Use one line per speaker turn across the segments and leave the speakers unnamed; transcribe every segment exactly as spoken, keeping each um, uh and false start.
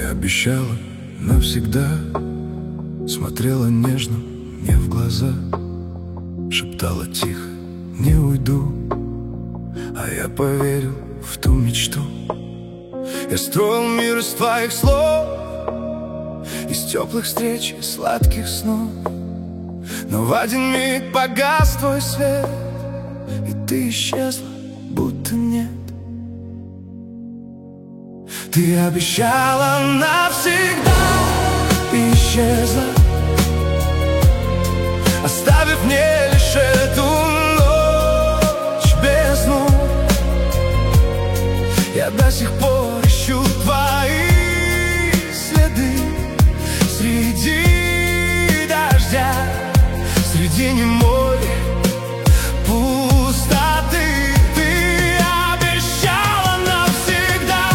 обещала навсегда, смотрела нежно мне в глаза, шептала тихо: не уйду. А я поверил в ту мечту. Я строил мир из твоих слов, из теплых встреч и сладких снов. Но в один миг погас твой свет, и ты исчезла, будто нет. Ты обещала навсегда и исчезла, оставив мне лишь эту ночь бездну. Я до сих пор ищу твои следы среди дождя, среди немой пустоты. Ты обещала навсегда,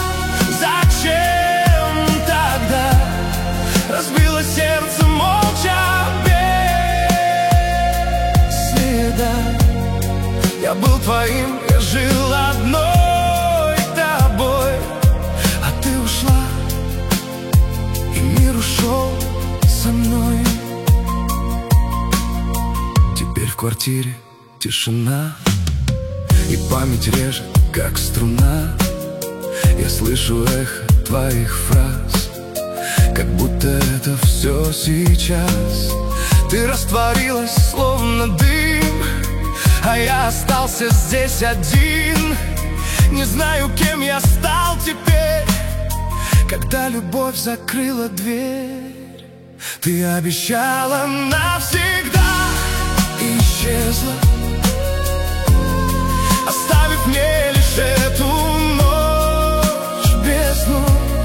зачем тогда разбило сердце молча без следа? Я был твоим, я жил одной тобой, а ты ушла, и мир ушел со мной. Теперь в квартире тишина, и память режет, как струна. Я слышу эхо твоих фраз, как будто это все сейчас. Ты растворилась, словно дым, а я остался здесь один. Не знаю, кем я стал теперь, когда любовь закрыла дверь. Ты обещала навсегда и исчезла, оставив мне лишь эту ночь бездну.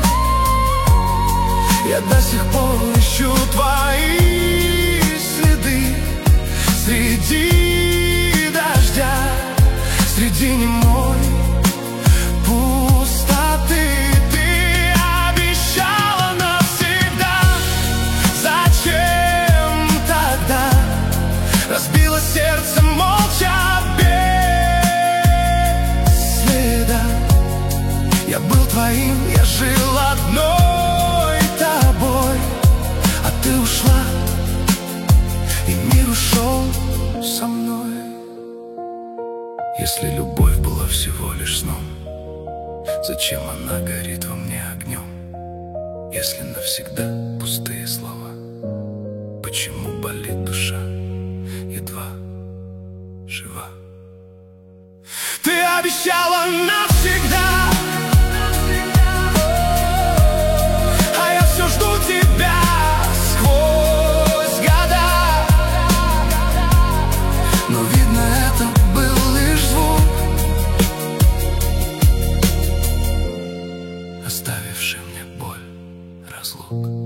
Я до сих пор ищу твои следы среди дождя, среди немой пустоты. Ты обещала навсегда, зачем тогда разбило сердце молча без следа? Я был твоим, я жил одной тобой, а ты ушла, и мир ушел со мной. Если любовь была всего лишь сном, зачем она горит во мне огнем? Если навсегда пустые слова, почему болит душа, едва жива? Ты обещала навсегда, а я все жду тебя сквозь года. Но видно, это был лишь звук, оставивший мне боль разлук.